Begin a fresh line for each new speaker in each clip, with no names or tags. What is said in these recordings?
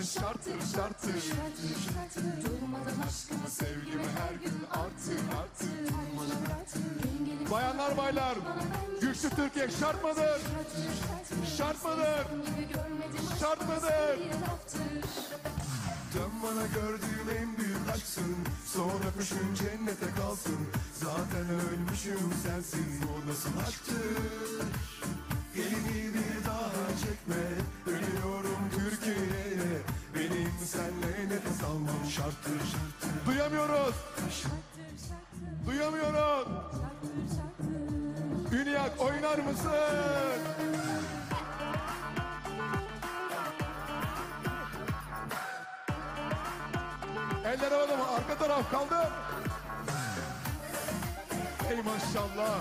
şarttır şarttır.
Durmadan aşkımı
Sevgimi her gün artır artır.
artır.
Bayanlar baylar, güçlü Türkiye şart mıdır? Şart mıdır? Şart mıdır? Dön bana, gördüğüm en büyük aşksın. Son öpüşün cennete kalsın. Zaten ölmüşüm sensiz, bu nasıl aşktır? Elini bir daha çekme, ölüyorum Türkiye'ye. Benim senle nefes almam şarttır şarttır. Duyamıyoruz. Duyamıyoruz. Ünyak oynar mısın? Eller havada mı? Arka taraf kaldı. Ey maşallah.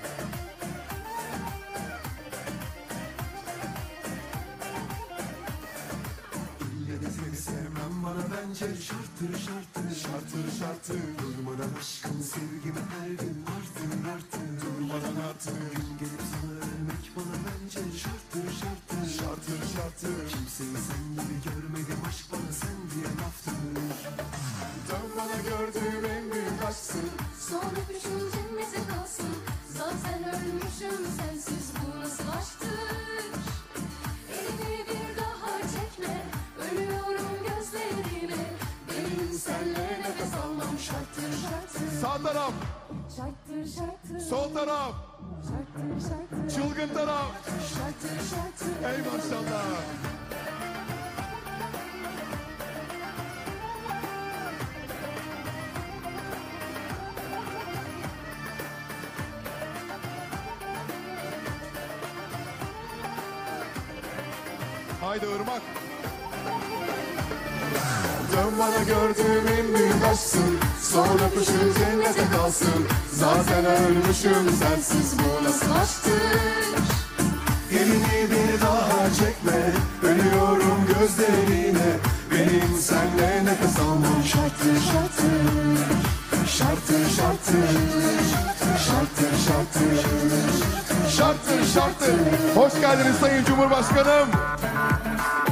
İlle de seni sevmem bana bence şarttır şarttır. Şarttır şarttır. Durmadan aşkım sevgimi her gün artır artır. Durmadan artır. Gün gelip sana ölmek bana bence şarttır şarttır. Şarttır şarttır. Kimseyi sen gibi görmedim, aşk bana sen diye laftır. Dön bana, gördüğüm en büyük aşksın.
Son öpüşün cennete kalsın. Zaten ölmüşüm sensiz, bu nasıl aşktır? Elini bir daha çekme, ölüyorum gözlerine. Benim senle nefes almam şarttır şarttır.
Sağ taraf,
Şarttır şarttır.
sol taraf,
Şarttır şarttır.
çılgın taraf.
Şarttır şarttır.
Ey maşallah. Haydi Irmak. Dön bana, gördüğüm en büyük aşksın. Son öpüşün cennete kalsın. Zaten ölmüşüm sensiz, bu nasıl aşktır? Elini bir daha çekme, ölüyorum gözlerine. Benim senle nefes almam şarttır şarttır. Şarttır şarttır. Şarttır şarttır. Şarttır şarttır. Hoş geldiniz Sayın Cumhurbaşkanım.